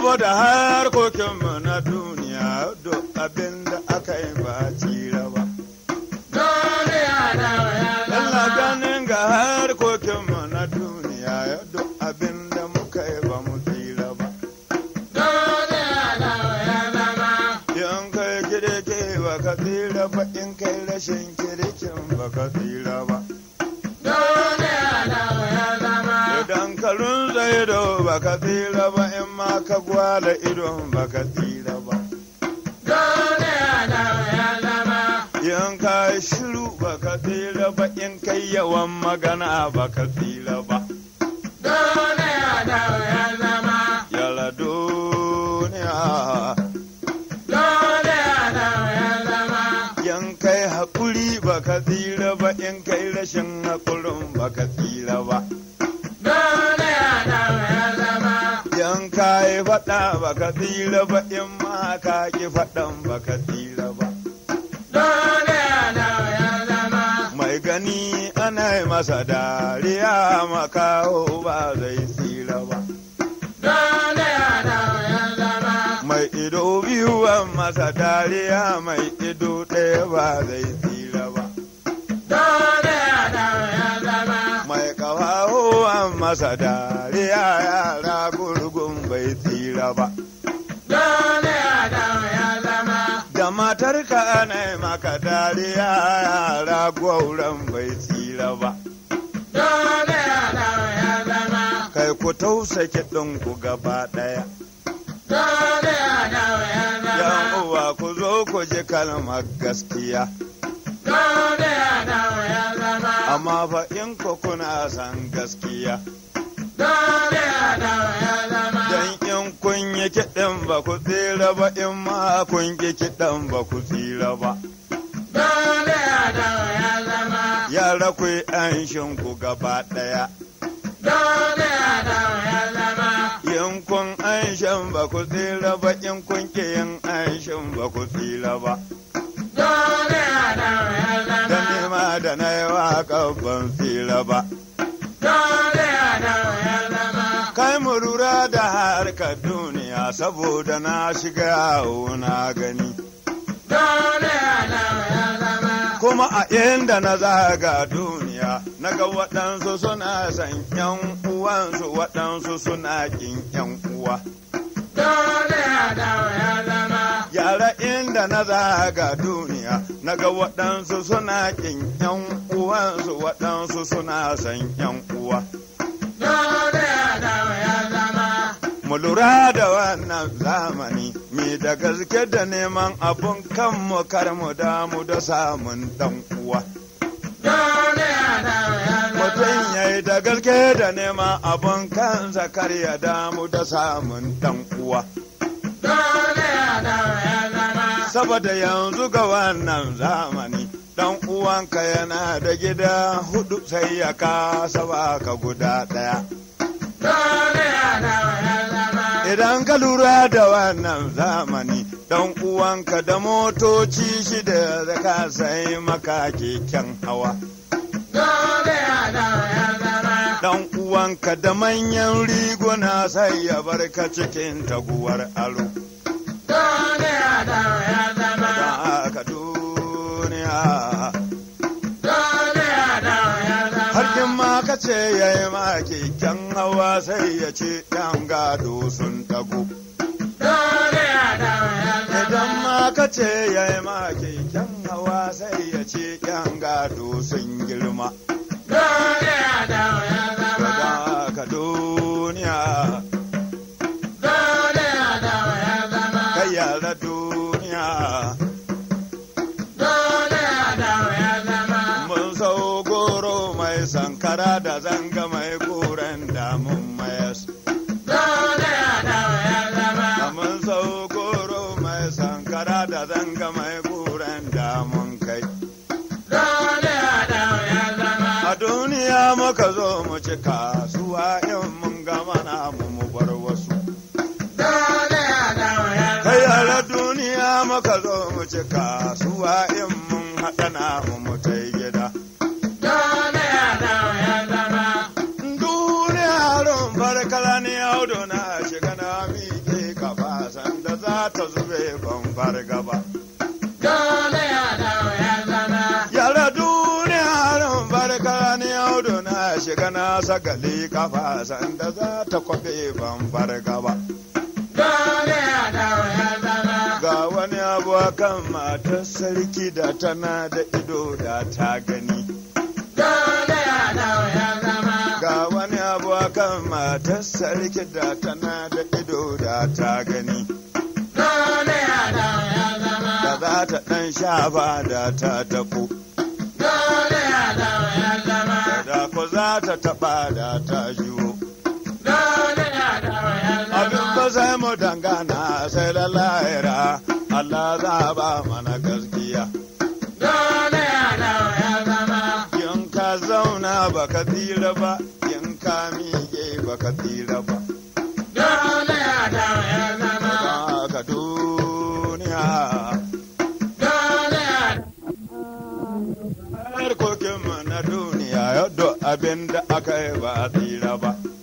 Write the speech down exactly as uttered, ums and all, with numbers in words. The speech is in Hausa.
saboda harkokinmu na duniya duk abin da aka yi ba tsira ba. Allah ganin ga harkokinmu na duniya duk abin da muka yi ba mu tsira ba. In kai kirki ba ka tsira ba, in kai rashin kirkin ba ka tsira ba. Idan ka runza ido ba ka tsira ba, in ma ka gwala idon ba ka tsira ba. In ka shiru ba ka tsira ba, in kai yawan magana ba ka tsira ba. Yala duniya. In kai haƙuri ba ka tsira ba, in kai rashin haƙurin ba ka tsira ba. In ka yi faɗa ba ka tsira ba, in ma ka ki faɗan ba ka tsira ba. Mai gani ana yi masa dariya, makaho ba zai tsira ba. Mai ido biyu an masa dariya, mai ido ɗaya ba zai tsira ba. Mai kafaho an masa dariya, yara gurgun bai tsira ba. Da matarka ana yi maka dariya, yara gwauran bai tsira ba. Kai ku tausa kiɗinku gaba ɗaya. Yan uwa ku zo ku ji kalmar gaskiya. Amma fa in ku kuna san gaskiya. Dan in kun yi kiɗin ba ku tsira ba, in ma kun ki kiɗan ba ku tsira ba. Yara ku yi anshin ku gaba ɗaya. In kun anshin ba ku tsira ba, in kun ki yin anshin ba ku tsira ba. Da nema da na yi waƙa ban tsira ba. Kai mu lura da harkar duniya, saboda na shiga yawo na gani. Kuma a inda na zaga duniya, na ga waɗansu suna san ƴan uwansu, waɗansu suna ƙin ƴan uwa. Yara inda na zaga duniya, na ga waɗansu suna ƙin ƴan uwansu, waɗansu suna san ƴan uwa. Mu lura da wannan zamani, mi da gaske da neman abun kanmu, kar mu damu da samun dan uwa. Mutum ya yi da gaske da neman abun kansa, kar ya damu da samun dan uwa. Saboda yanzu ga wannan zamani, dan uwanka yana da gida hudu sai ya kasa baka guda ɗaya. Idan ka lura da wannan zamani, dan uwanka da motoci shida da ka sai maka keken hawa. Dan uwanka da manyan riguna sai ya barka cikin taguwar alo. Ka duniya. Harkin ma ka ce ya yi ma keken hawa, sai ya ce ɗan gado sun tago. Idan ma ka ce ya yi ma keken hawa, sai ya ce ɗan gado sun girma. Ka duniya. Ka yara duniya. Sankara da zanga mai koren damun mayas. Mun sau goro mai sankara da zanga mai koren damun kai. A duniya muka zo mu ci kasuwa, in mun gama namu mu bar wasu. Kai ala duniya muka zo mu ci kasuwa, in mun haɗa namu mu ta gida. Duniya ron barkala ni audo na shiga na miƙe Aliyu na shiga na sagali kafa sanda za ta kwabe ban farga ba. Dole a dawo ya zama. Ga wani abu kan matar sarki da tana da ido da ta gani. Dole a dawo ya zama. Ga wani abu kan matar sarki da tana da ido da ta gani. Dole a dawo ya zama. Da za ta ɗan shafa da ta taɓo. Dole a dawo ya zama. Da ko za ta taɓa da ta jiwo. Dole a dawo ya zama. Abin ba sai mu dangana sai da lahira Allah za ba mana gaskiya. Dole a dawo ya zama. In ka zauna baka tsira ba, in ka miƙe baka tsira ba. Dole a dawo ya zama. Ka duniya. Dole a Harkokinmu na duniya yadda abin da aka yi ba a tsira ba.